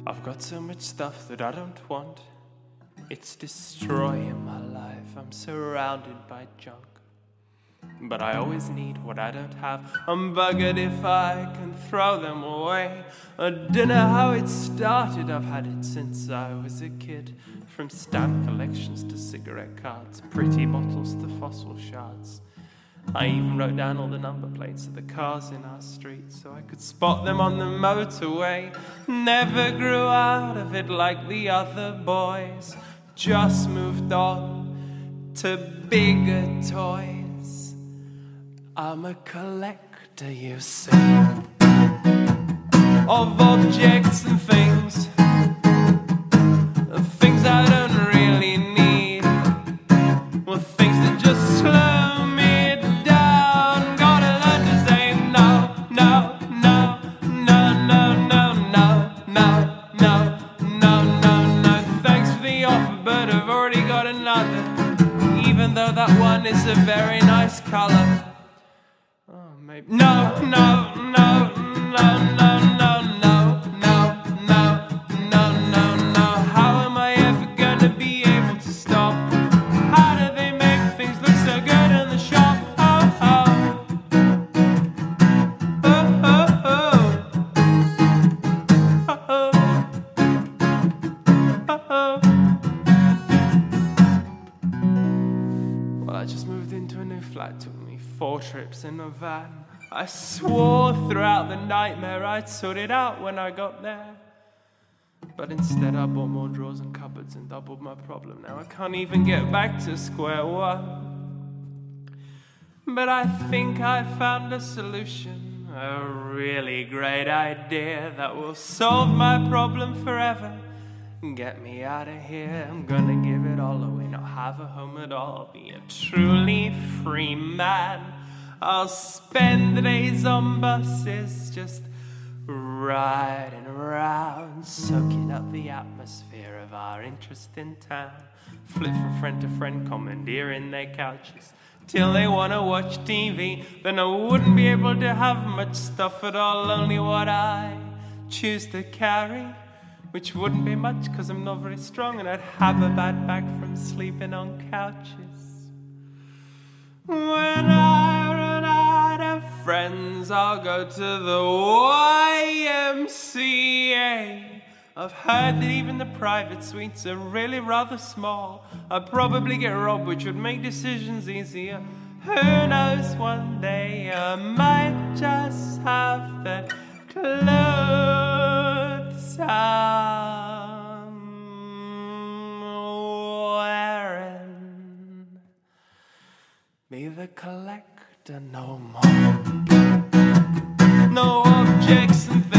I've got so much stuff that I don't want. It's destroying my life. I'm surrounded by junk. But I always need what I don't have. I'm buggered if I can throw them away. I don't know how it started. I've had it since I was a kid. From stamp collections to cigarette cards, pretty bottles to fossil shards. I even wrote down all the number plates of the cars in our street so I could spot them on the motorway. Never grew out of it like the other boys. Just moved on to bigger toys. I'm a collector, you see, of objects and things. Things I don't really need. Well, things that just slow me down. Gotta learn to say no, no, no, no, no, no, no, no, no, no, no, no. Thanks for the offer, but I've already got another. Even though that one is a very nice color. Oh, maybe. No, no, no, no, no, no, no, no, no, no, no, no. How am I ever gonna be able to stop? How do they make things look so good in the shop? Oh, oh. Oh, oh, oh. Oh, oh. Well, I just moved into a new flat. Took me 4 trips in a van. I swore throughout the nightmare I'd sort it out when I got there. But instead I bought more drawers and cupboards and doubled my problem. Now I can't even get back to square one. But I think I found a solution, a really great idea that will solve my problem forever. Get me out of here, I'm gonna give it all away, not have a home at all, be a truly free man. I'll spend the days on buses, just riding around, soaking up the atmosphere of our interesting town. Flip from friend to friend, commandeering their couches till they want to watch TV. Then I wouldn't be able to have much stuff at all, only what I choose to carry, which wouldn't be much because I'm not very strong, and I'd have a bad back from sleeping on couches. When I run out of friends, I'll go to the YMCA. I've heard that even the private suites are really rather small. I'd probably get robbed, which would make decisions easier. Who knows, one day I might just have the clothes I'm wearing. Be the collector no more. No objects and things.